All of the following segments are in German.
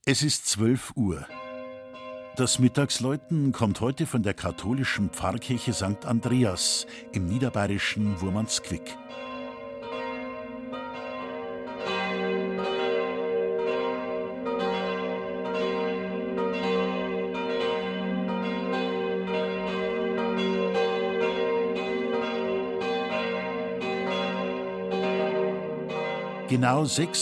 Es ist 12 Uhr. Das Mittagsläuten kommt heute von der katholischen Pfarrkirche St. Andreas im niederbayerischen Wurmansquick. Genau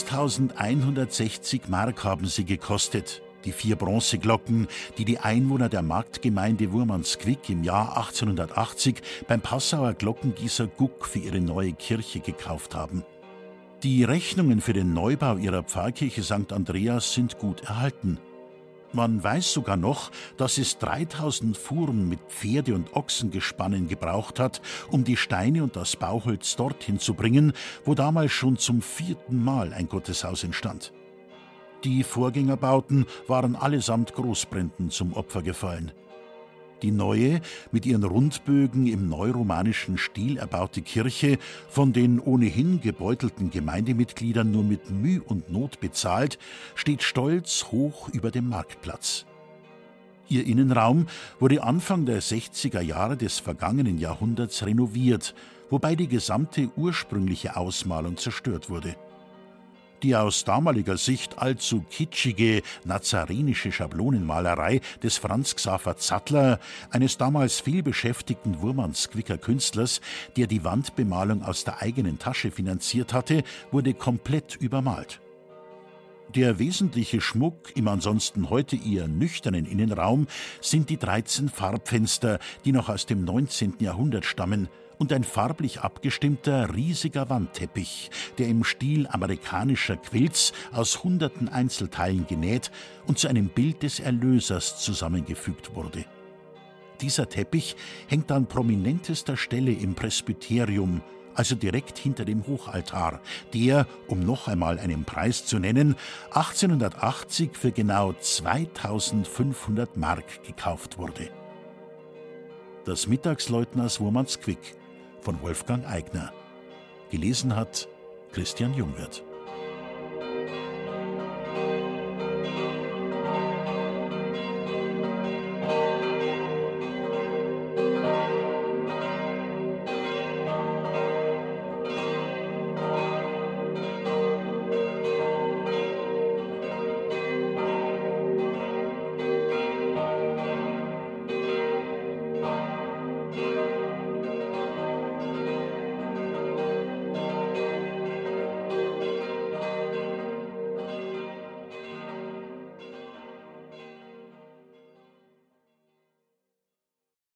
6.160 Mark haben sie gekostet, die 4 Bronzeglocken, die die Einwohner der Marktgemeinde Wurmansquick im Jahr 1880 beim Passauer Glockengießer Guck für ihre neue Kirche gekauft haben. Die Rechnungen für den Neubau ihrer Pfarrkirche St. Andreas sind gut erhalten. Man weiß sogar noch, dass es 3.000 Fuhren mit Pferde- und Ochsengespannen gebraucht hat, um die Steine und das Bauholz dorthin zu bringen, wo damals schon zum 4. Mal ein Gotteshaus entstand. Die Vorgängerbauten waren allesamt Großbränden zum Opfer gefallen. Die neue, mit ihren Rundbögen im neuromanischen Stil erbaute Kirche, von den ohnehin gebeutelten Gemeindemitgliedern nur mit Müh und Not bezahlt, steht stolz hoch über dem Marktplatz. Ihr Innenraum wurde Anfang der 60er Jahre des vergangenen Jahrhunderts renoviert, wobei die gesamte ursprüngliche Ausmalung zerstört wurde. Die aus damaliger Sicht allzu kitschige nazarenische Schablonenmalerei des Franz Xaver Zattler, eines damals vielbeschäftigten Wurmansquicker Künstlers, der die Wandbemalung aus der eigenen Tasche finanziert hatte, wurde komplett übermalt. Der wesentliche Schmuck im ansonsten heute eher nüchternen Innenraum sind die 13 Farbfenster, die noch aus dem 19. Jahrhundert stammen, und ein farblich abgestimmter, riesiger Wandteppich, der im Stil amerikanischer Quilts aus hunderten Einzelteilen genäht und zu einem Bild des Erlösers zusammengefügt wurde. Dieser Teppich hängt an prominentester Stelle im Presbyterium, also direkt hinter dem Hochaltar, der, um noch einmal einen Preis zu nennen, 1880 für genau 2.500 Mark gekauft wurde. Das Mittagsläuten aus Wurmansquick von Wolfgang Aigner. Gelesen hat Christian Jungwirth.